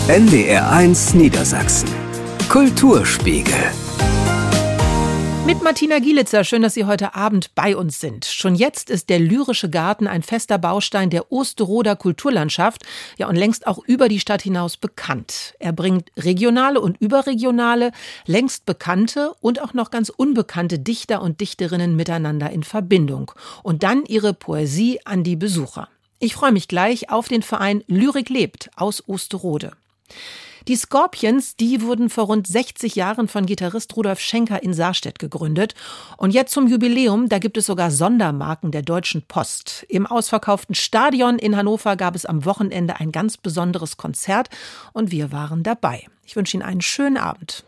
NDR1 Niedersachsen. Kulturspiegel. Mit Martina Gielitzer, schön, dass Sie heute Abend bei uns sind. Schon jetzt ist der Lyrische Garten ein fester Baustein der Osterroder Kulturlandschaft, ja und längst auch über die Stadt hinaus bekannt. Er bringt regionale und überregionale, längst bekannte und auch noch ganz unbekannte Dichter und Dichterinnen miteinander in Verbindung und dann ihre Poesie an die Besucher. Ich freue mich gleich auf den Verein Lyrik lebt aus Osterode. Die Scorpions, die wurden vor rund 60 Jahren von Gitarrist Rudolf Schenker in Sarstedt gegründet. Und jetzt zum Jubiläum, da gibt es sogar Sondermarken der Deutschen Post. Im ausverkauften Stadion in Hannover gab es am Wochenende ein ganz besonderes Konzert und wir waren dabei. Ich wünsche Ihnen einen schönen Abend.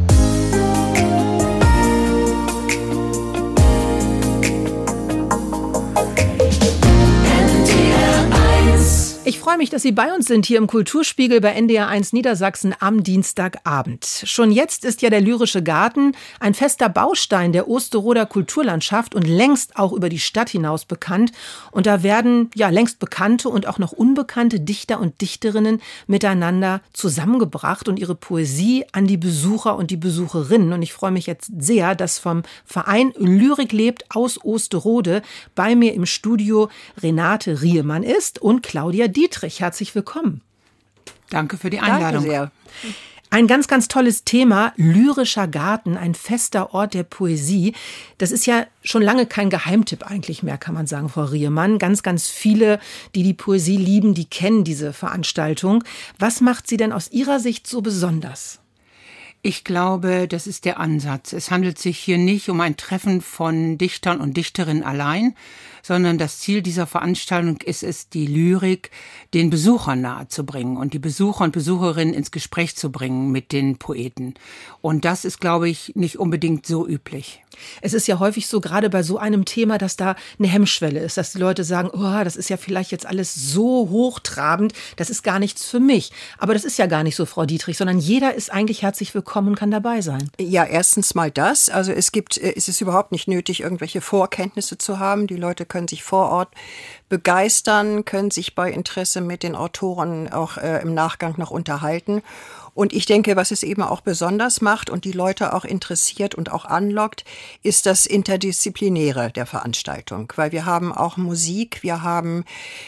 Ich freue mich, dass Sie bei uns sind hier im Kulturspiegel bei NDR1 Niedersachsen am Dienstagabend. Schon jetzt ist ja der Lyrische Garten ein fester Baustein der Osterroder Kulturlandschaft und längst auch über die Stadt hinaus bekannt. Und da werden ja längst bekannte und auch noch unbekannte Dichter und Dichterinnen miteinander zusammengebracht und ihre Poesie an die Besucher und die Besucherinnen. Und ich freue mich jetzt sehr, dass vom Verein Lyrik lebt aus Osterode bei mir im Studio Renate Riemann ist und Claudia Dietrich, herzlich willkommen. Danke für die Einladung. Danke sehr. Ein ganz, ganz tolles Thema, Lyrischer Garten, ein fester Ort der Poesie. Das ist ja schon lange kein Geheimtipp eigentlich mehr, kann man sagen, Frau Riemann. Ganz, ganz viele, die die Poesie lieben, die kennen diese Veranstaltung. Was macht sie denn aus Ihrer Sicht so besonders? Ich glaube, das ist der Ansatz. Es handelt sich hier nicht um ein Treffen von Dichtern und Dichterinnen allein, sondern das Ziel dieser Veranstaltung ist es, die Lyrik den Besuchern nahezubringen und die Besucher und Besucherinnen ins Gespräch zu bringen mit den Poeten. Und das ist, glaube ich, nicht unbedingt so üblich. Es ist ja häufig so, gerade bei so einem Thema, dass da eine Hemmschwelle ist, dass die Leute sagen, oh, das ist ja vielleicht jetzt alles so hochtrabend, das ist gar nichts für mich. Aber das ist ja gar nicht so, Frau Dietrich, sondern jeder ist eigentlich herzlich willkommen und kann dabei sein. Ja, erstens mal das. Also es ist überhaupt nicht nötig, irgendwelche Vorkenntnisse zu haben. Die Leute können sich vor Ort begeistern, können sich bei Interesse mit den Autoren auch im Nachgang noch unterhalten. Und ich denke, was es eben auch besonders macht und die Leute auch interessiert und auch anlockt, ist das Interdisziplinäre der Veranstaltung. Weil wir haben auch Musik, wir haben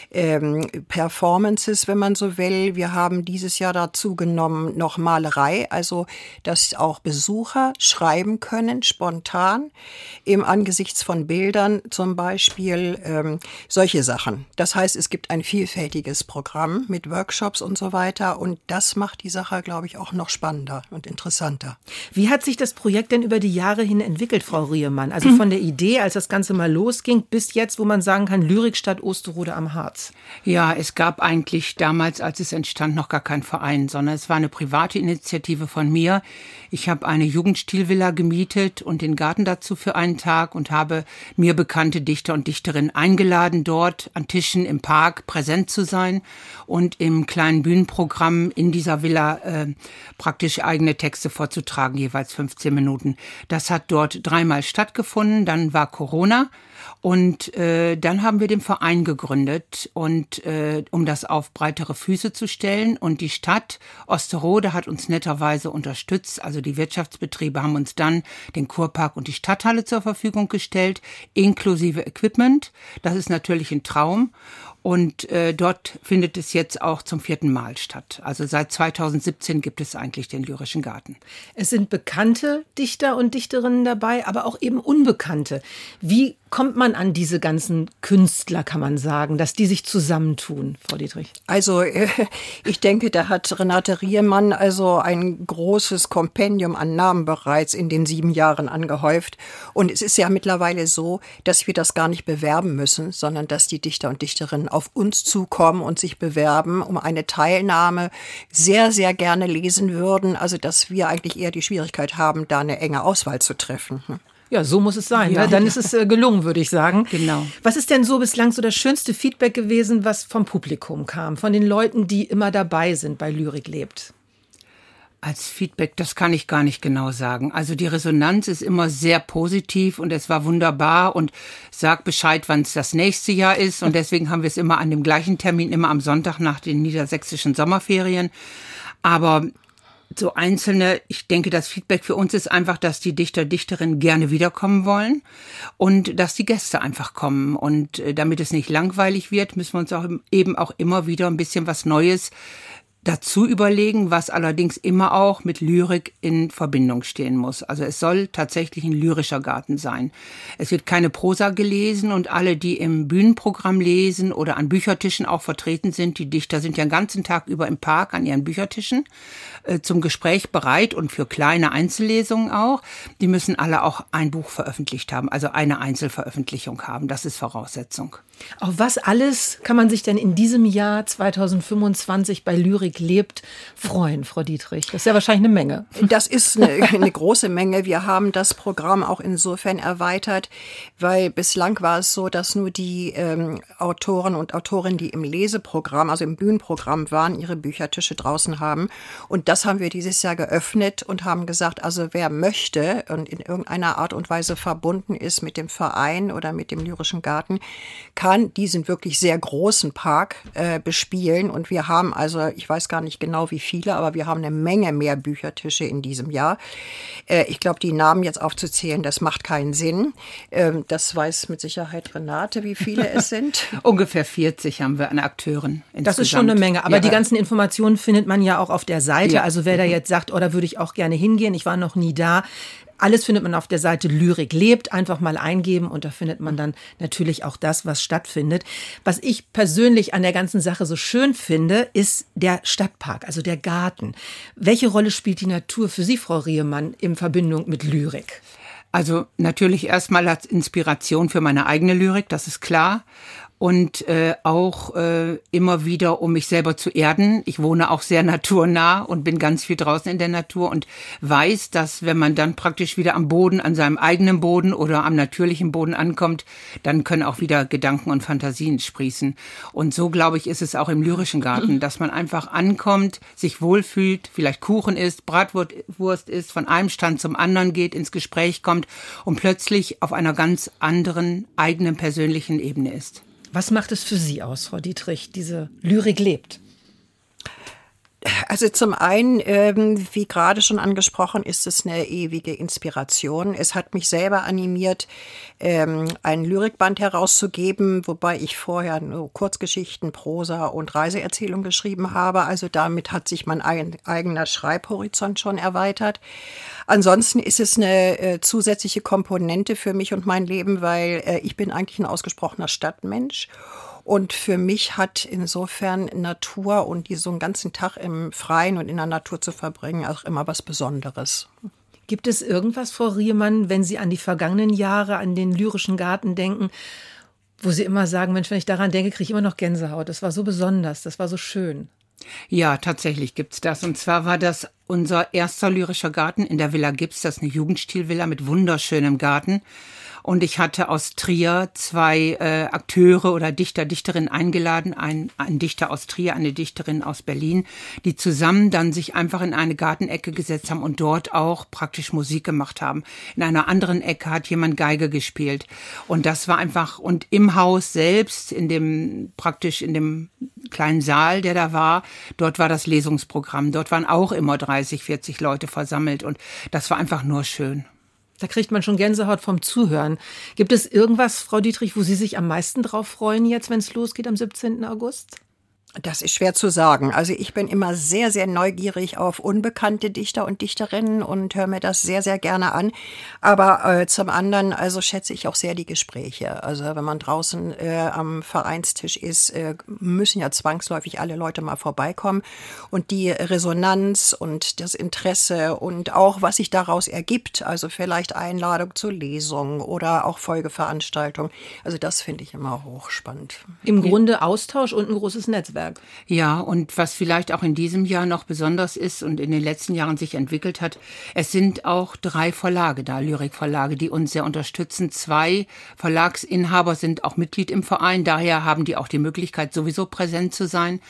Performances, wenn man so will. Wir haben dieses Jahr dazu genommen noch Malerei, also dass auch Besucher schreiben können, spontan, im Angesichts von Bildern zum Beispiel, solche Sachen. Das heißt, es gibt ein vielfältiges Programm mit Workshops und so weiter und das macht die Sache, glaube ich, auch noch spannender und interessanter. Wie hat sich das Projekt denn über die Jahre hin entwickelt, Frau Riemann? Also von der Idee, als das Ganze mal losging, bis jetzt, wo man sagen kann, Lyrikstadt Osterode am Harz. Ja, es gab eigentlich damals, als es entstand, noch gar keinen Verein, sondern es war eine private Initiative von mir. Ich habe eine Jugendstilvilla gemietet und den Garten dazu für einen Tag und habe mir bekannte Dichter und Dichterinnen eingeladen, dort an Tischen im Park präsent zu sein und im kleinen Bühnenprogramm in dieser Villa praktisch eigene Texte vorzutragen, jeweils 15 Minuten. Das hat dort 3-mal stattgefunden, dann war Corona. Und dann haben wir den Verein gegründet, und um das auf breitere Füße zu stellen. Und die Stadt Osterode hat uns netterweise unterstützt. Also die Wirtschaftsbetriebe haben uns dann den Kurpark und die Stadthalle zur Verfügung gestellt, inklusive Equipment. Das ist natürlich ein Traum. Und dort findet es jetzt auch zum 4. Mal statt. Also seit 2017 gibt es eigentlich den Lyrischen Garten. Es sind bekannte Dichter und Dichterinnen dabei, aber auch eben Unbekannte. Wie kommt man an diese ganzen Künstler, kann man sagen, dass die sich zusammentun, Frau Dietrich? Also ich denke, da hat Renate Riemann also ein großes Kompendium an Namen bereits in den 7 Jahren angehäuft. Und es ist ja mittlerweile so, dass wir das gar nicht bewerben müssen, sondern dass die Dichter und Dichterinnen auf uns zukommen und sich bewerben um eine Teilnahme, sehr, sehr gerne lesen würden. Also dass wir eigentlich eher die Schwierigkeit haben, da eine enge Auswahl zu treffen. Ja, so muss es sein. Ja. Ne? Dann ist es gelungen, würde ich sagen. Genau. Was ist denn so bislang so das schönste Feedback gewesen, was vom Publikum kam, von den Leuten, die immer dabei sind bei Lyrik lebt? Als Feedback, das kann ich gar nicht genau sagen. Also die Resonanz ist immer sehr positiv und es war wunderbar und sag Bescheid, wann es das nächste Jahr ist. Und deswegen haben wir es immer an dem gleichen Termin, immer am Sonntag nach den niedersächsischen Sommerferien. Aber so einzelne, ich denke, das Feedback für uns ist einfach, dass die Dichter, Dichterinnen gerne wiederkommen wollen und dass die Gäste einfach kommen. Und damit es nicht langweilig wird, müssen wir uns auch immer wieder ein bisschen was Neues dazu überlegen, was allerdings immer auch mit Lyrik in Verbindung stehen muss. Also es soll tatsächlich ein lyrischer Garten sein. Es wird keine Prosa gelesen und alle, die im Bühnenprogramm lesen oder an Büchertischen auch vertreten sind, die Dichter sind ja den ganzen Tag über im Park an ihren Büchertischen zum Gespräch bereit und für kleine Einzellesungen auch. Die müssen alle auch ein Buch veröffentlicht haben, also eine Einzelveröffentlichung haben. Das ist Voraussetzung. Auf was alles kann man sich denn in diesem Jahr 2025 bei Lyrik lebt freuen, Frau Dietrich? Das ist ja wahrscheinlich eine Menge. Das ist eine große Menge. Wir haben das Programm auch insofern erweitert, weil bislang war es so, dass nur die Autoren und Autorinnen, die im Leseprogramm, also im Bühnenprogramm waren, ihre Büchertische draußen haben. Und das haben wir dieses Jahr geöffnet und haben gesagt, also wer möchte und in irgendeiner Art und Weise verbunden ist mit dem Verein oder mit dem Lyrischen Garten, kann diesen wirklich sehr großen Park bespielen. Und wir haben also, ich weiß gar nicht genau wie viele, aber wir haben eine Menge mehr Büchertische in diesem Jahr. Ich glaube, die Namen jetzt aufzuzählen, das macht keinen Sinn. Das weiß mit Sicherheit Renate, wie viele es sind. Ungefähr 40 haben wir an Akteuren insgesamt. Das ist schon eine Menge. Aber die ganzen Informationen findet man ja auch auf der Seite. Ja. Also wer da jetzt sagt, oh, da würde ich auch gerne hingehen, ich war noch nie da. Alles findet man auf der Seite Lyrik lebt. Einfach mal eingeben und da findet man dann natürlich auch das, was stattfindet. Was ich persönlich an der ganzen Sache so schön finde, ist der Stadtpark, also der Garten. Welche Rolle spielt die Natur für Sie, Frau Riemann, in Verbindung mit Lyrik? Also natürlich erstmal als Inspiration für meine eigene Lyrik, das ist klar. Und auch immer wieder, um mich selber zu erden. Ich wohne auch sehr naturnah und bin ganz viel draußen in der Natur und weiß, dass wenn man dann praktisch wieder am Boden, an seinem eigenen Boden oder am natürlichen Boden ankommt, dann können auch wieder Gedanken und Fantasien sprießen. Und so, glaube ich, ist es auch im Lyrischen Garten, dass man einfach ankommt, sich wohlfühlt, vielleicht Kuchen isst, Bratwurst isst, von einem Stand zum anderen geht, ins Gespräch kommt und plötzlich auf einer ganz anderen, eigenen, persönlichen Ebene ist. Was macht es für Sie aus, Frau Dietrich, diese Lyrik lebt? Also zum einen, wie gerade schon angesprochen, ist es eine ewige Inspiration. Es hat mich selber animiert, ein Lyrikband herauszugeben, wobei ich vorher nur Kurzgeschichten, Prosa und Reiseerzählung geschrieben habe. Also damit hat sich mein eigener Schreibhorizont schon erweitert. Ansonsten ist es eine zusätzliche Komponente für mich und mein Leben, weil ich bin eigentlich ein ausgesprochener Stadtmensch. Und für mich hat insofern Natur und so einen ganzen Tag im Freien und in der Natur zu verbringen auch immer was Besonderes. Gibt es irgendwas, Frau Riemann, wenn Sie an die vergangenen Jahre, an den Lyrischen Garten denken, wo Sie immer sagen, Mensch, wenn ich daran denke, kriege ich immer noch Gänsehaut. Das war so besonders, das war so schön. Ja, tatsächlich gibt's das. Und zwar war das unser erster Lyrischer Garten in der Villa Gips. Das ist eine Jugendstilvilla mit wunderschönem Garten. Und ich hatte aus Trier 2 Akteure oder Dichterinnen eingeladen, ein Dichter aus Trier, eine Dichterin aus Berlin, die zusammen dann sich einfach in eine Gartenecke gesetzt haben und dort auch praktisch Musik gemacht haben. In einer anderen Ecke hat jemand Geige gespielt. Und das war einfach, und im Haus selbst, in dem kleinen Saal, der da war, dort war das Lesungsprogramm. Dort waren auch immer 30, 40 Leute versammelt und das war einfach nur schön. Da kriegt man schon Gänsehaut vom Zuhören. Gibt es irgendwas, Frau Dietrich, wo Sie sich am meisten drauf freuen jetzt, wenn es losgeht am 17. August? Das ist schwer zu sagen. Also ich bin immer sehr, sehr neugierig auf unbekannte Dichter und Dichterinnen und höre mir das sehr, sehr gerne an. Aber zum anderen, also schätze ich auch sehr die Gespräche. Also wenn man draußen am Vereinstisch ist, müssen ja zwangsläufig alle Leute mal vorbeikommen. Und die Resonanz und das Interesse und auch, was sich daraus ergibt, also vielleicht Einladung zur Lesung oder auch Folgeveranstaltung, also das finde ich immer hochspannend. Im Grunde Austausch und ein großes Netzwerk. Ja, und was vielleicht auch in diesem Jahr noch besonders ist und in den letzten Jahren sich entwickelt hat, es sind auch 3 Verlage da, Lyrikverlage, die uns sehr unterstützen. 2 Verlagsinhaber sind auch Mitglied im Verein, daher haben die auch die Möglichkeit, sowieso präsent zu sein.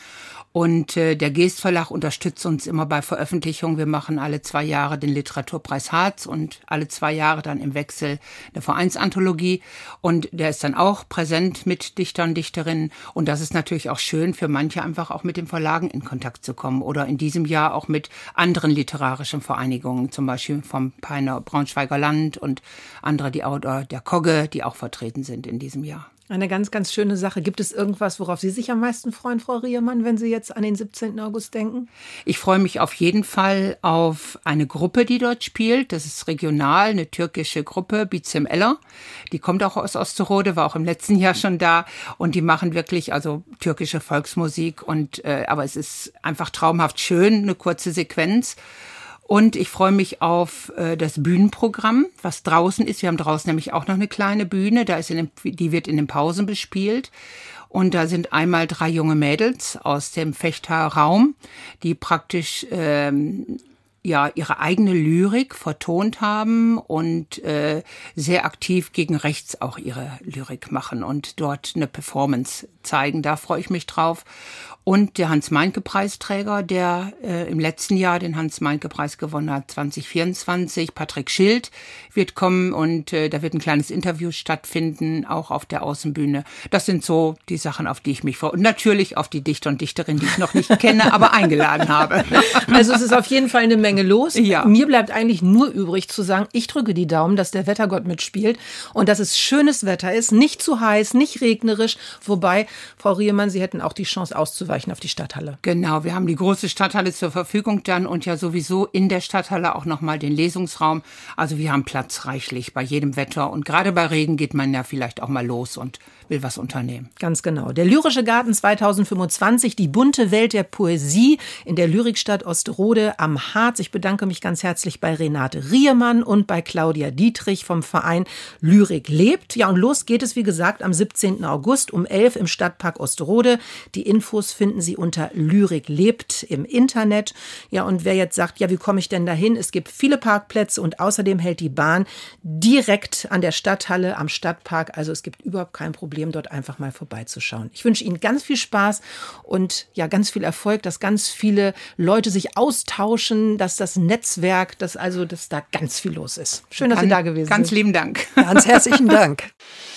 Und der Geest Verlag unterstützt uns immer bei Veröffentlichungen. Wir machen alle 2 Jahre den Literaturpreis Harz und alle 2 Jahre dann im Wechsel eine Vereinsanthologie. Und der ist dann auch präsent mit Dichtern, Dichterinnen. Und das ist natürlich auch schön für manche, einfach auch mit den Verlagen in Kontakt zu kommen. Oder in diesem Jahr auch mit anderen literarischen Vereinigungen, zum Beispiel vom Peiner Braunschweiger Land und andere, oder der Kogge, die auch vertreten sind in diesem Jahr. Eine ganz, ganz schöne Sache. Gibt es irgendwas, worauf Sie sich am meisten freuen, Frau Riemann, wenn Sie jetzt an den 17. August denken? Ich freue mich auf jeden Fall auf eine Gruppe, die dort spielt. Das ist regional, eine türkische Gruppe, Bizem Eller. Die kommt auch aus Osterode, war auch im letzten Jahr schon da. Und die machen wirklich türkische Volksmusik. Aber es ist einfach traumhaft schön, eine kurze Sequenz. Und ich freue mich auf das Bühnenprogramm, was draußen ist. Wir haben draußen nämlich auch noch eine kleine Bühne, die wird in den Pausen bespielt. Und da sind einmal 3 junge Mädels aus dem Fechter Raum, die praktisch ihre eigene Lyrik vertont haben und sehr aktiv gegen rechts auch ihre Lyrik machen und dort eine Performance zeigen. Da freue ich mich drauf. Und der Hans-Meinke-Preisträger, der im letzten Jahr den Hans-Meinke-Preis gewonnen hat, 2024, Patrick Schild, wird kommen und da wird ein kleines Interview stattfinden, auch auf der Außenbühne. Das sind so die Sachen, auf die ich mich freue. Und natürlich auf die Dichter und Dichterinnen, die ich noch nicht kenne, aber eingeladen habe. Also es ist auf jeden Fall eine Menge los. Ja. Mir bleibt eigentlich nur übrig zu sagen, ich drücke die Daumen, dass der Wettergott mitspielt und dass es schönes Wetter ist, nicht zu heiß, nicht regnerisch. Wobei, Frau Riemann, Sie hätten auch die Chance auszuweichen auf die Stadthalle. Genau, wir haben die große Stadthalle zur Verfügung dann und ja sowieso in der Stadthalle auch nochmal den Lesungsraum. Also wir haben Platz reichlich bei jedem Wetter und gerade bei Regen geht man ja vielleicht auch mal los und will was unternehmen. Ganz genau. Der Lyrische Garten 2025, die bunte Welt der Poesie in der Lyrikstadt Osterode am Harz. Ich bedanke mich ganz herzlich bei Renate Riemann und bei Claudia Dietrich vom Verein Lyrik lebt. Ja, und los geht es, wie gesagt, am 17. August um 11 im Stadtpark Osterode. Die Infos finden Sie unter Lyrik lebt im Internet. Ja, und wer jetzt sagt, ja, wie komme ich denn dahin? Es gibt viele Parkplätze und außerdem hält die Bahn direkt an der Stadthalle am Stadtpark. Also es gibt überhaupt kein Problem, dort einfach mal vorbeizuschauen. Ich wünsche Ihnen ganz viel Spaß und ja, ganz viel Erfolg, dass ganz viele Leute sich austauschen, dass das Netzwerk, dass da ganz viel los ist. Schön, dass Sie da gewesen sind. Ganz lieben Dank. Ganz herzlichen Dank.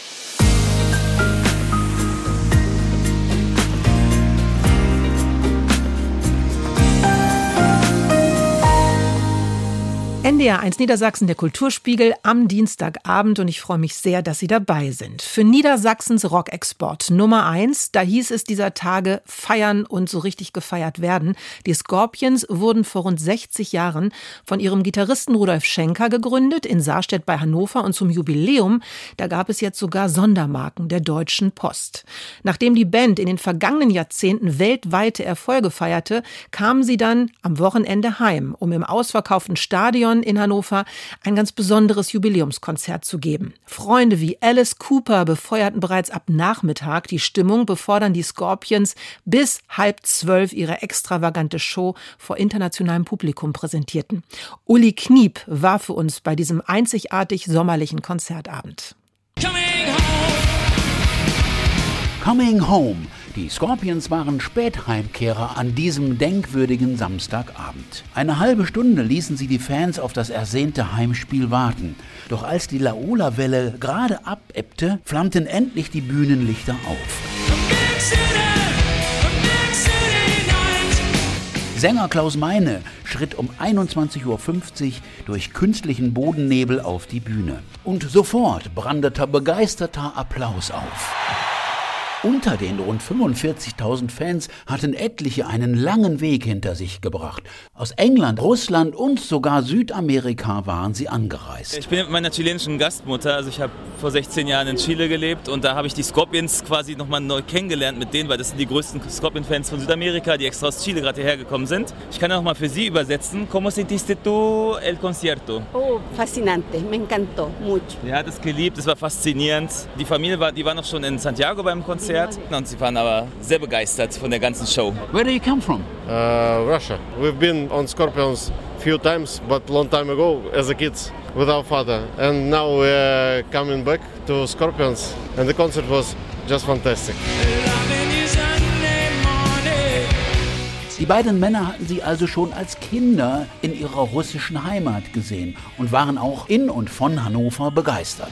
NDR1 Niedersachsen, der Kulturspiegel am Dienstagabend und ich freue mich sehr, dass Sie dabei sind. Für Niedersachsens Rockexport Nummer 1, da hieß es dieser Tage feiern und so richtig gefeiert werden. Die Scorpions wurden vor rund 60 Jahren von ihrem Gitarristen Rudolf Schenker gegründet in Saarstedt bei Hannover und zum Jubiläum, da gab es jetzt sogar Sondermarken der Deutschen Post. Nachdem die Band in den vergangenen Jahrzehnten weltweite Erfolge feierte, kamen sie dann am Wochenende heim, um im ausverkauften Stadion in Hannover ein ganz besonderes Jubiläumskonzert zu geben. Freunde wie Alice Cooper befeuerten bereits ab Nachmittag die Stimmung, bevor dann die Scorpions bis 11:30 ihre extravagante Show vor internationalem Publikum präsentierten. Uli Kniep war für uns bei diesem einzigartig sommerlichen Konzertabend. Coming Home. Die Scorpions waren Spätheimkehrer an diesem denkwürdigen Samstagabend. Eine halbe Stunde ließen sie die Fans auf das ersehnte Heimspiel warten. Doch als die Laola-Welle gerade abebbte, flammten endlich die Bühnenlichter auf. Sänger Klaus Meine schritt um 21:50 Uhr durch künstlichen Bodennebel auf die Bühne. Und sofort brandete begeisterter Applaus auf. Unter den rund 45.000 Fans hatten etliche einen langen Weg hinter sich gebracht. Aus England, Russland und sogar Südamerika waren sie angereist. Ich bin mit meiner chilenischen Gastmutter, also ich habe vor 16 Jahren in Chile gelebt und da habe ich die Scorpions quasi nochmal neu kennengelernt mit denen, weil das sind die größten Scorpion-Fans von Südamerika, die extra aus Chile gerade hierher gekommen sind. Ich kann nochmal für sie übersetzen. ¿Cómo sentiste tú el concierto? Oh, fascinante, me encantó mucho. Er hat es geliebt, es war faszinierend. Die Familie war noch schon in Santiago beim Konzert. Und sie waren aber sehr begeistert von der ganzen Show. Where do you come from? Russia. We've been on Scorpions few times, but long time ago as a kids with our father. And now we're coming back to Scorpions and the concert was just fantastic. Die beiden Männer hatten sie also schon als Kinder in ihrer russischen Heimat gesehen und waren auch in und von Hannover begeistert.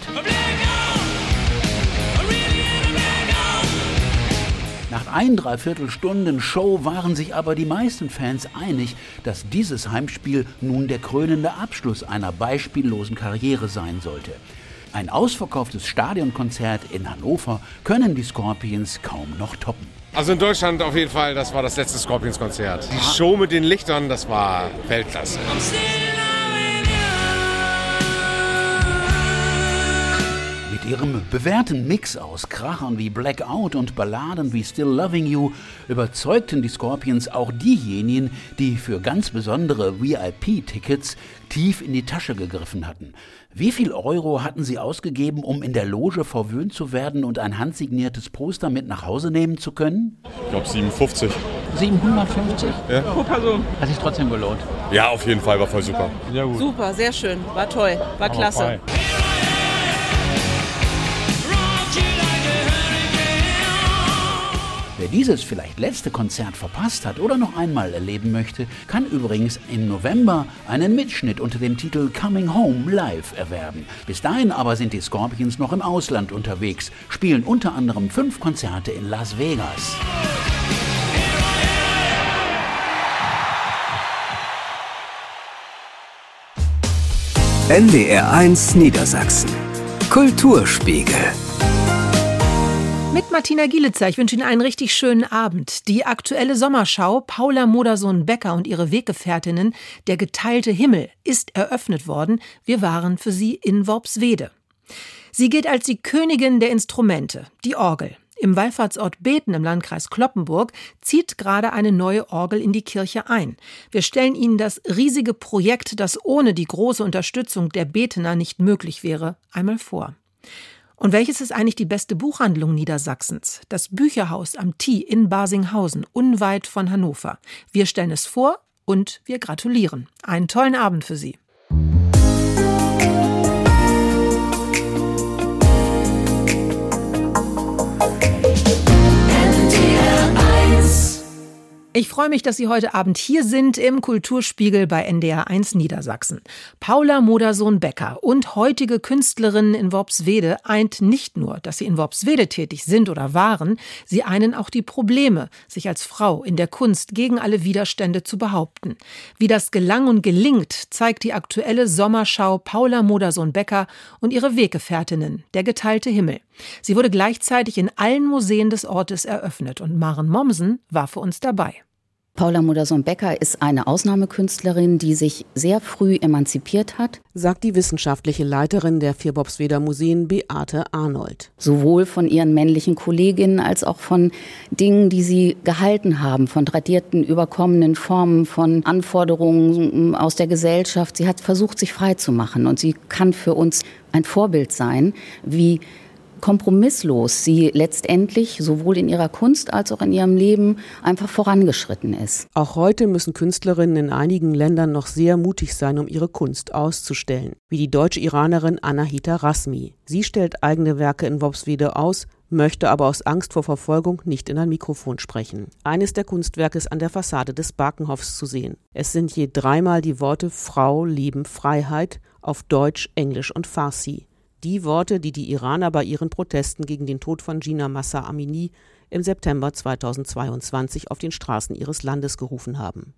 Nach 1,75 Stunden Show waren sich aber die meisten Fans einig, dass dieses Heimspiel nun der krönende Abschluss einer beispiellosen Karriere sein sollte. Ein ausverkauftes Stadionkonzert in Hannover können die Scorpions kaum noch toppen. Also in Deutschland auf jeden Fall, das war das letzte Scorpions-Konzert. Die Show mit den Lichtern, das war Weltklasse. Mit ihrem bewährten Mix aus Krachern wie Blackout und Balladen wie Still Loving You überzeugten die Scorpions auch diejenigen, die für ganz besondere VIP-Tickets tief in die Tasche gegriffen hatten. Wie viel Euro hatten sie ausgegeben, um in der Loge verwöhnt zu werden und ein handsigniertes Poster mit nach Hause nehmen zu können? Ich glaube 57. 750? Ja. Pro Person. Hat sich trotzdem gelohnt? Ja, auf jeden Fall, war voll super. Ja, gut. Super, sehr schön, war toll, war klasse. Wer dieses vielleicht letzte Konzert verpasst hat oder noch einmal erleben möchte, kann übrigens im November einen Mitschnitt unter dem Titel Coming Home live erwerben. Bis dahin aber sind die Scorpions noch im Ausland unterwegs, spielen unter anderem 5 Konzerte in Las Vegas. NDR1 Niedersachsen. Kulturspiegel. Mit Martina Gielitzer, ich wünsche Ihnen einen richtig schönen Abend. Die aktuelle Sommerschau Paula Modersohn-Becker und ihre Weggefährtinnen Der geteilte Himmel ist eröffnet worden. Wir waren für sie in Worpswede. Sie gilt als die Königin der Instrumente, die Orgel. Im Wallfahrtsort Beten im Landkreis Cloppenburg zieht gerade eine neue Orgel in die Kirche ein. Wir stellen Ihnen das riesige Projekt, das ohne die große Unterstützung der Betener nicht möglich wäre, einmal vor. Und welches ist eigentlich die beste Buchhandlung Niedersachsens? Das Bücherhaus am Thie in Barsinghausen, unweit von Hannover. Wir stellen es vor und wir gratulieren. Einen tollen Abend für Sie. Ich freue mich, dass Sie heute Abend hier sind im Kulturspiegel bei NDR1 Niedersachsen. Paula Modersohn-Becker und heutige Künstlerinnen in Worpswede eint nicht nur, dass sie in Worpswede tätig sind oder waren, sie einen auch die Probleme, sich als Frau in der Kunst gegen alle Widerstände zu behaupten. Wie das gelang und gelingt, zeigt die aktuelle Sommerschau Paula Modersohn-Becker und ihre Weggefährtinnen, Der geteilte Himmel. Sie wurde gleichzeitig in allen Museen des Ortes eröffnet und Maren Mommsen war für uns dabei. Paula Modersohn-Becker ist eine Ausnahmekünstlerin, die sich sehr früh emanzipiert hat, sagt die wissenschaftliche Leiterin der 4 Worpsweder Museen, Beate Arnold. Sowohl von ihren männlichen Kolleginnen als auch von Dingen, die sie gehalten haben, von tradierten, überkommenen Formen, von Anforderungen aus der Gesellschaft. Sie hat versucht, sich frei zu machen und sie kann für uns ein Vorbild sein, wie kompromisslos sie letztendlich sowohl in ihrer Kunst als auch in ihrem Leben einfach vorangeschritten ist. Auch heute müssen Künstlerinnen in einigen Ländern noch sehr mutig sein, um ihre Kunst auszustellen. Wie die deutsche-Iranerin Anahita Rasmi. Sie stellt eigene Werke in Worpswede aus, möchte aber aus Angst vor Verfolgung nicht in ein Mikrofon sprechen. Eines der Kunstwerke ist an der Fassade des Barkenhofs zu sehen. Es sind je 3-mal die Worte Frau, Leben, Freiheit auf Deutsch, Englisch und Farsi. Die Worte, die die Iraner bei ihren Protesten gegen den Tod von Jina Mahsa Amini im September 2022 auf den Straßen ihres Landes gerufen haben.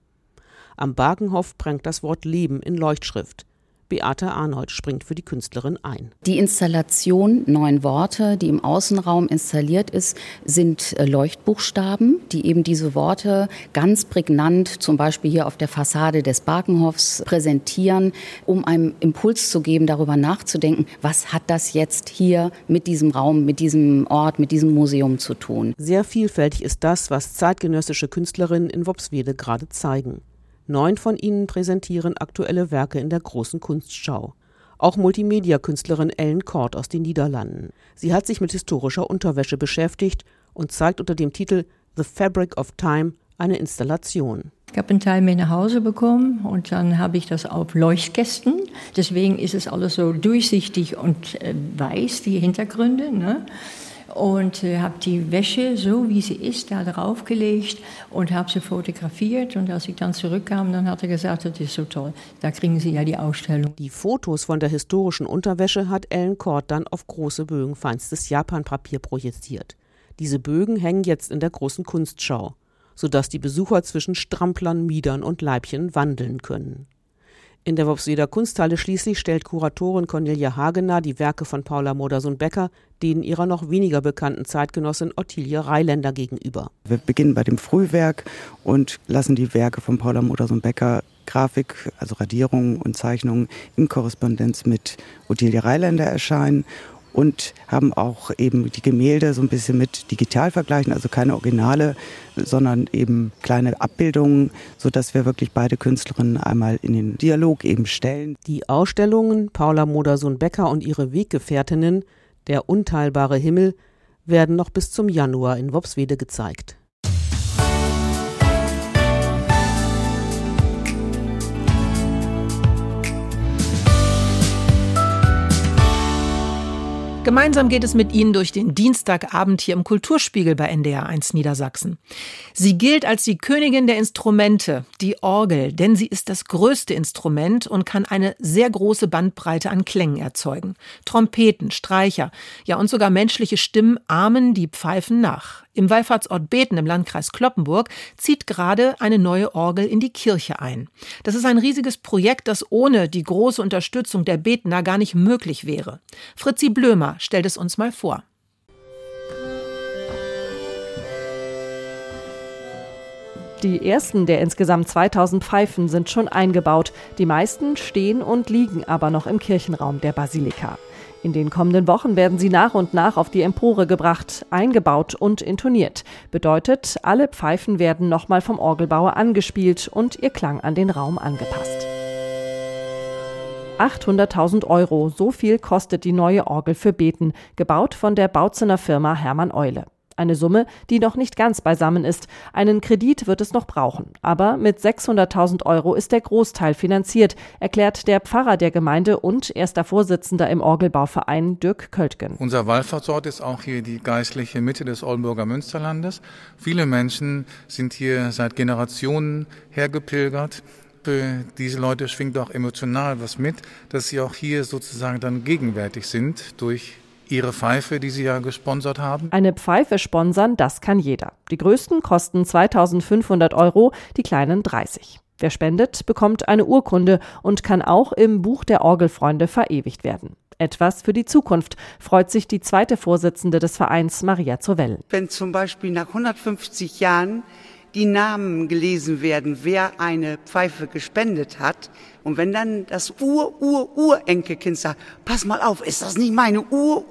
Am Barkenhof prangt das Wort Leben in Leuchtschrift. Beate Arnold springt für die Künstlerin ein. Die Installation 9 Worte, die im Außenraum installiert ist, sind Leuchtbuchstaben, die eben diese Worte ganz prägnant, zum Beispiel hier auf der Fassade des Barkenhofs, präsentieren, um einem Impuls zu geben, darüber nachzudenken, was hat das jetzt hier mit diesem Raum, mit diesem Ort, mit diesem Museum zu tun. Sehr vielfältig ist das, was zeitgenössische Künstlerinnen in Worpswede gerade zeigen. 9 von ihnen präsentieren aktuelle Werke in der großen Kunstschau. Auch Multimedia-Künstlerin Ellen Kort aus den Niederlanden. Sie hat sich mit historischer Unterwäsche beschäftigt und zeigt unter dem Titel The Fabric of Time eine Installation. Ich habe einen Teil mit nach Hause bekommen und dann habe ich das auf Leuchtkästen. Deswegen ist es alles so durchsichtig und weiß, die Hintergründe, ne? und habe die Wäsche, so wie sie ist, da draufgelegt und habe sie fotografiert. Und als ich dann zurückkam, dann hat er gesagt, das ist so toll, da kriegen Sie ja die Ausstellung. Die Fotos von der historischen Unterwäsche hat Ellen Kort dann auf große Bögen feinstes Japanpapier projiziert. Diese Bögen hängen jetzt in der großen Kunstschau, sodass die Besucher zwischen Stramplern, Miedern und Leibchen wandeln können. In der Worpsweder Kunsthalle schließlich stellt Kuratorin Cornelia Hagener die Werke von Paula Modersohn-Becker denen ihrer noch weniger bekannten Zeitgenossin Ottilie Reiländer gegenüber. Wir beginnen bei dem Frühwerk und lassen die Werke von Paula Modersohn-Becker, Grafik, also Radierungen und Zeichnungen in Korrespondenz mit Ottilie Reiländer erscheinen. Und haben auch eben die Gemälde so ein bisschen mit digital vergleichen, also keine Originale, sondern eben kleine Abbildungen, sodass wir wirklich beide Künstlerinnen einmal in den Dialog eben stellen. Die Ausstellungen Paula Modersohn-Becker und ihre Weggefährtinnen, Der unteilbare Himmel, werden noch bis zum Januar in Worpswede gezeigt. Gemeinsam geht es mit Ihnen durch den Dienstagabend hier im Kulturspiegel bei NDR1 Niedersachsen. Sie gilt als die Königin der Instrumente, die Orgel, denn sie ist das größte Instrument und kann eine sehr große Bandbreite an Klängen erzeugen. Trompeten, Streicher, ja und sogar menschliche Stimmen ahmen die Pfeifen nach. Im Wallfahrtsort Beten im Landkreis Cloppenburg zieht gerade eine neue Orgel in die Kirche ein. Das ist ein riesiges Projekt, das ohne die große Unterstützung der Betener gar nicht möglich wäre. Fritzi Blömer stellt es uns mal vor. Die ersten der insgesamt 2000 Pfeifen sind schon eingebaut. Die meisten stehen und liegen aber noch im Kirchenraum der Basilika. In den kommenden Wochen werden sie nach und nach auf die Empore gebracht, eingebaut und intoniert. Bedeutet, alle Pfeifen werden nochmal vom Orgelbauer angespielt und ihr Klang an den Raum angepasst. 800.000 €, so viel kostet die neue Orgel für Beten, gebaut von der Bautzener Firma Hermann Eule. Eine Summe, die noch nicht ganz beisammen ist. Einen Kredit wird es noch brauchen. Aber mit 600.000 € ist der Großteil finanziert, erklärt der Pfarrer der Gemeinde und erster Vorsitzender im Orgelbauverein Dirk Költgen. Unser Wallfahrtsort ist auch hier die geistliche Mitte des Oldenburger Münsterlandes. Viele Menschen sind hier seit Generationen hergepilgert. Für diese Leute schwingt auch emotional was mit, dass sie auch hier sozusagen dann gegenwärtig sind durch Ihre Pfeife, die Sie ja gesponsert haben? Eine Pfeife sponsern, das kann jeder. Die größten kosten 2.500 €, die kleinen 30. Wer spendet, bekommt eine Urkunde und kann auch im Buch der Orgelfreunde verewigt werden. Etwas für die Zukunft, freut sich die zweite Vorsitzende des Vereins, Maria Zowell. Wenn zum Beispiel nach 150 Jahren die Namen gelesen werden, wer eine Pfeife gespendet hat. Und wenn dann das Urenkelkind sagt, pass mal auf, ist das nicht meine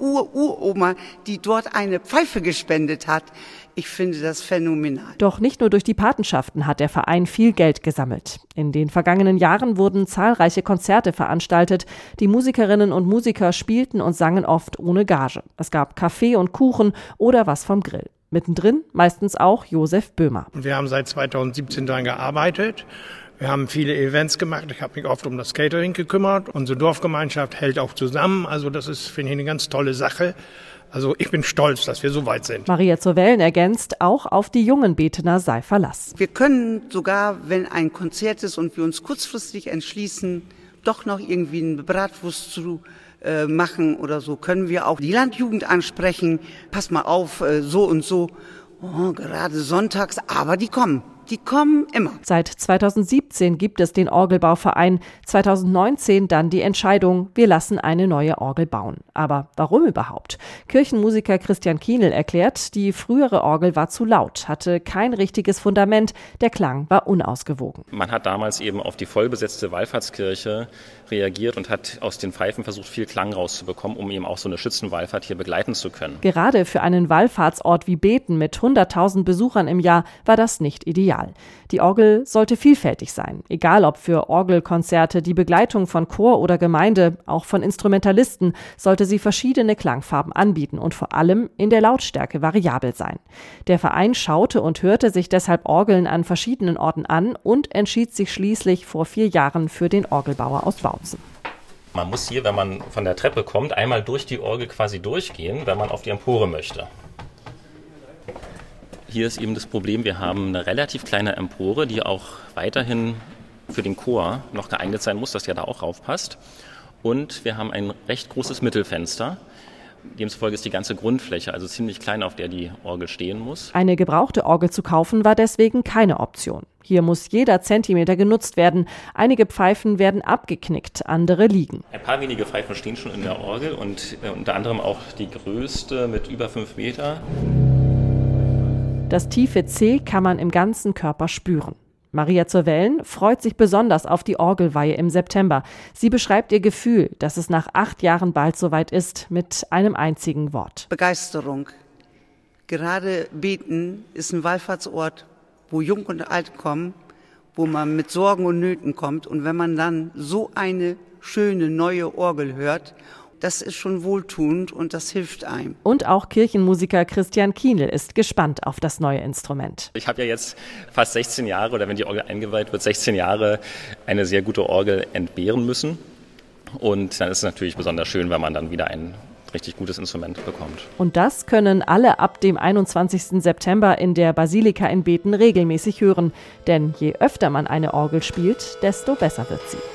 Uroma, die dort eine Pfeife gespendet hat? Ich finde das phänomenal. Doch nicht nur durch die Patenschaften hat der Verein viel Geld gesammelt. In den vergangenen Jahren wurden zahlreiche Konzerte veranstaltet. Die Musikerinnen und Musiker spielten und sangen oft ohne Gage. Es gab Kaffee und Kuchen oder was vom Grill. Mittendrin meistens auch Josef Böhmer. Wir haben seit 2017 daran gearbeitet. Wir haben viele Events gemacht. Ich habe mich oft um das Catering gekümmert. Unsere Dorfgemeinschaft hält auch zusammen. Also das ist, finde ich, eine ganz tolle Sache. Also ich bin stolz, dass wir so weit sind. Maria Zowellen ergänzt, auch auf die jungen Betener sei Verlass. Wir können sogar, wenn ein Konzert ist und wir uns kurzfristig entschließen, doch noch irgendwie eine Bratwurst zu machen oder so, können wir auch die Landjugend ansprechen. Pass mal auf, so und so. Oh, gerade sonntags, aber die kommen. Die kommen immer. Seit 2017 gibt es den Orgelbauverein, 2019 dann die Entscheidung, wir lassen eine neue Orgel bauen. Aber warum überhaupt? Kirchenmusiker Christian Kienl erklärt, die frühere Orgel war zu laut, hatte kein richtiges Fundament, der Klang war unausgewogen. Man hat damals eben auf die vollbesetzte Wallfahrtskirche reagiert und hat aus den Pfeifen versucht, viel Klang rauszubekommen, um eben auch so eine Schützenwallfahrt hier begleiten zu können. Gerade für einen Wallfahrtsort wie Beten mit 100.000 Besuchern im Jahr war das nicht ideal. Die Orgel sollte vielfältig sein, egal ob für Orgelkonzerte, die Begleitung von Chor oder Gemeinde, auch von Instrumentalisten, sollte sie verschiedene Klangfarben anbieten und vor allem in der Lautstärke variabel sein. Der Verein schaute und hörte sich deshalb Orgeln an verschiedenen Orten an und entschied sich schließlich vor 4 Jahren für den Orgelbauer aus Bautzen. Man muss hier, wenn man von der Treppe kommt, einmal durch die Orgel quasi durchgehen, wenn man auf die Empore möchte. Hier ist eben das Problem, wir haben eine relativ kleine Empore, die auch weiterhin für den Chor noch geeignet sein muss, dass der da auch raufpasst. Und wir haben ein recht großes Mittelfenster. Demzufolge ist die ganze Grundfläche also ziemlich klein, auf der die Orgel stehen muss. Eine gebrauchte Orgel zu kaufen war deswegen keine Option. Hier muss jeder Zentimeter genutzt werden. Einige Pfeifen werden abgeknickt, andere liegen. Ein paar wenige Pfeifen stehen schon in der Orgel und unter anderem auch die größte mit über 5 Meter. Das tiefe C kann man im ganzen Körper spüren. Maria zur Wellen freut sich besonders auf die Orgelweihe im September. Sie beschreibt ihr Gefühl, dass es nach 8 Jahren bald soweit ist, mit einem einzigen Wort. Begeisterung. Gerade Beten ist ein Wallfahrtsort, wo Jung und Alt kommen, wo man mit Sorgen und Nöten kommt. Und wenn man dann so eine schöne neue Orgel hört, das ist schon wohltuend und das hilft einem. Und auch Kirchenmusiker Christian Kienl ist gespannt auf das neue Instrument. Ich habe ja jetzt fast 16 Jahre, oder wenn die Orgel eingeweiht wird, 16 Jahre eine sehr gute Orgel entbehren müssen. Und dann ist es natürlich besonders schön, wenn man dann wieder ein richtig gutes Instrument bekommt. Und das können alle ab dem 21. September in der Basilika in Beten regelmäßig hören. Denn je öfter man eine Orgel spielt, desto besser wird sie.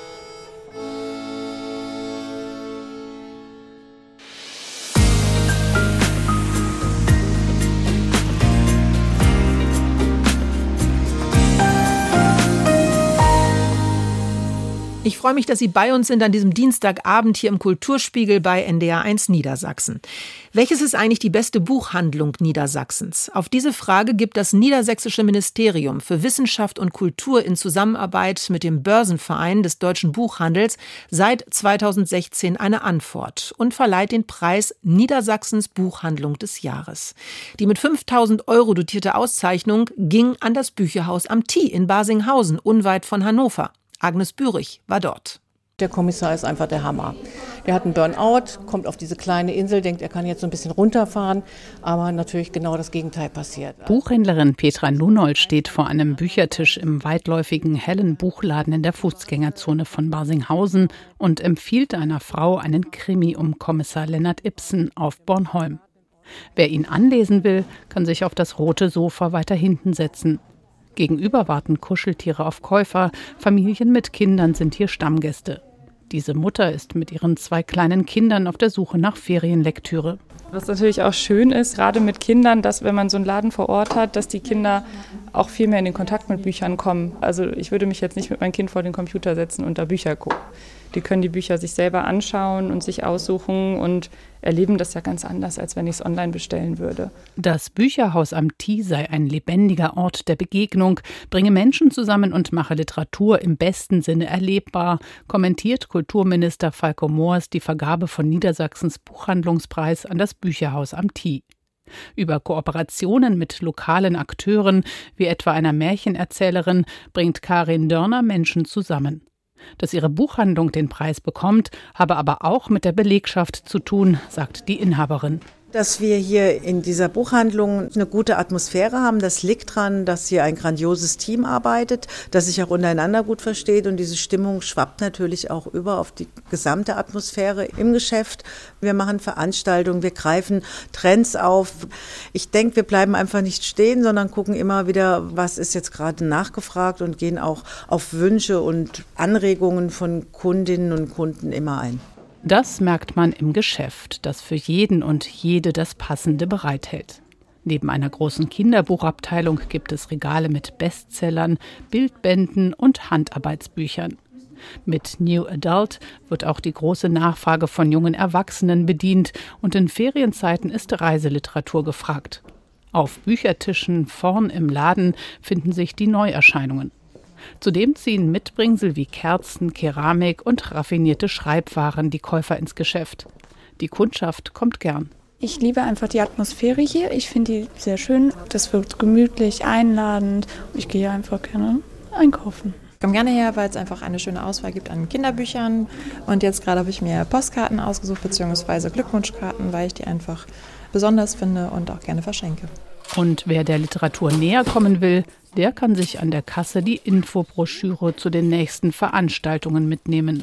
Ich freue mich, dass Sie bei uns sind an diesem Dienstagabend hier im Kulturspiegel bei NDR1 Niedersachsen. Welches ist eigentlich die beste Buchhandlung Niedersachsens? Auf diese Frage gibt das Niedersächsische Ministerium für Wissenschaft und Kultur in Zusammenarbeit mit dem Börsenverein des deutschen Buchhandels seit 2016 eine Antwort und verleiht den Preis Niedersachsens Buchhandlung des Jahres. Die mit 5.000 € dotierte Auszeichnung ging an das Bücherhaus am Thie in Barsinghausen, unweit von Hannover. Agnes Bürich war dort. Der Kommissar ist einfach der Hammer. Der hat einen Burnout, kommt auf diese kleine Insel, denkt, er kann jetzt so ein bisschen runterfahren, aber natürlich genau das Gegenteil passiert. Buchhändlerin Petra Nunold steht vor einem Büchertisch im weitläufigen hellen Buchladen in der Fußgängerzone von Barsinghausen und empfiehlt einer Frau einen Krimi um Kommissar Lennart Ibsen auf Bornholm. Wer ihn anlesen will, kann sich auf das rote Sofa weiter hinten setzen. Gegenüber warten Kuscheltiere auf Käufer, Familien mit Kindern sind hier Stammgäste. Diese Mutter ist mit ihren 2 kleinen Kindern auf der Suche nach Ferienlektüre. Was natürlich auch schön ist, gerade mit Kindern, dass wenn man so einen Laden vor Ort hat, dass die Kinder auch viel mehr in den Kontakt mit Büchern kommen. Also ich würde mich jetzt nicht mit meinem Kind vor den Computer setzen und da Bücher gucken. Die können die Bücher sich selber anschauen und sich aussuchen und erleben das ja ganz anders, als wenn ich es online bestellen würde. Das Bücherhaus am Thie sei ein lebendiger Ort der Begegnung, bringe Menschen zusammen und mache Literatur im besten Sinne erlebbar, kommentiert Kulturminister Falco Moors die Vergabe von Niedersachsens Buchhandlungspreis an das Bücherhaus am Thie. Über Kooperationen mit lokalen Akteuren, wie etwa einer Märchenerzählerin, bringt Karin Dörner Menschen zusammen. Dass ihre Buchhandlung den Preis bekommt, habe aber auch mit der Belegschaft zu tun, sagt die Inhaberin. Dass wir hier in dieser Buchhandlung eine gute Atmosphäre haben, das liegt daran, dass hier ein grandioses Team arbeitet, das sich auch untereinander gut versteht und diese Stimmung schwappt natürlich auch über auf die gesamte Atmosphäre im Geschäft. Wir machen Veranstaltungen, wir greifen Trends auf. Ich denke, wir bleiben einfach nicht stehen, sondern gucken immer wieder, was ist jetzt gerade nachgefragt und gehen auch auf Wünsche und Anregungen von Kundinnen und Kunden immer ein. Das merkt man im Geschäft, das für jeden und jede das Passende bereithält. Neben einer großen Kinderbuchabteilung gibt es Regale mit Bestsellern, Bildbänden und Handarbeitsbüchern. Mit New Adult wird auch die große Nachfrage von jungen Erwachsenen bedient und in Ferienzeiten ist Reiseliteratur gefragt. Auf Büchertischen vorn im Laden finden sich die Neuerscheinungen. Zudem ziehen Mitbringsel wie Kerzen, Keramik und raffinierte Schreibwaren die Käufer ins Geschäft. Die Kundschaft kommt gern. Ich liebe einfach die Atmosphäre hier. Ich finde die sehr schön. Das wirkt gemütlich, einladend. Ich gehe einfach gerne einkaufen. Ich komme gerne her, weil es einfach eine schöne Auswahl gibt an Kinderbüchern. Und jetzt gerade habe ich mir Postkarten ausgesucht, beziehungsweise Glückwunschkarten, weil ich die einfach besonders finde und auch gerne verschenke. Und wer der Literatur näher kommen will, der kann sich an der Kasse die Infobroschüre zu den nächsten Veranstaltungen mitnehmen.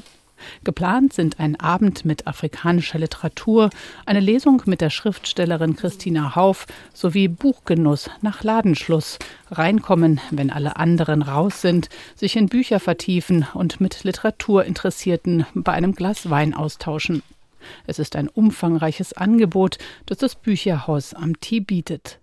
Geplant sind ein Abend mit afrikanischer Literatur, eine Lesung mit der Schriftstellerin Christina Hauff sowie Buchgenuss nach Ladenschluss, reinkommen, wenn alle anderen raus sind, sich in Bücher vertiefen und mit Literaturinteressierten bei einem Glas Wein austauschen. Es ist ein umfangreiches Angebot, das das Bücherhaus am Tee bietet.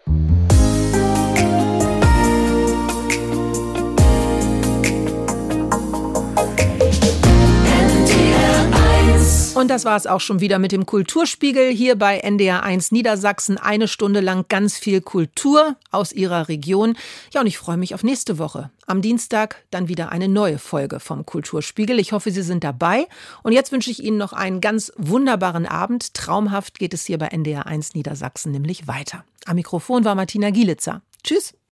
Und das war es auch schon wieder mit dem Kulturspiegel hier bei NDR1 Niedersachsen. 1 Stunde lang ganz viel Kultur aus Ihrer Region. Ja, und ich freue mich auf nächste Woche. Am Dienstag dann wieder eine neue Folge vom Kulturspiegel. Ich hoffe, Sie sind dabei. Und jetzt wünsche ich Ihnen noch einen ganz wunderbaren Abend. Traumhaft geht es hier bei NDR1 Niedersachsen nämlich weiter. Am Mikrofon war Martina Gielitzer. Tschüss.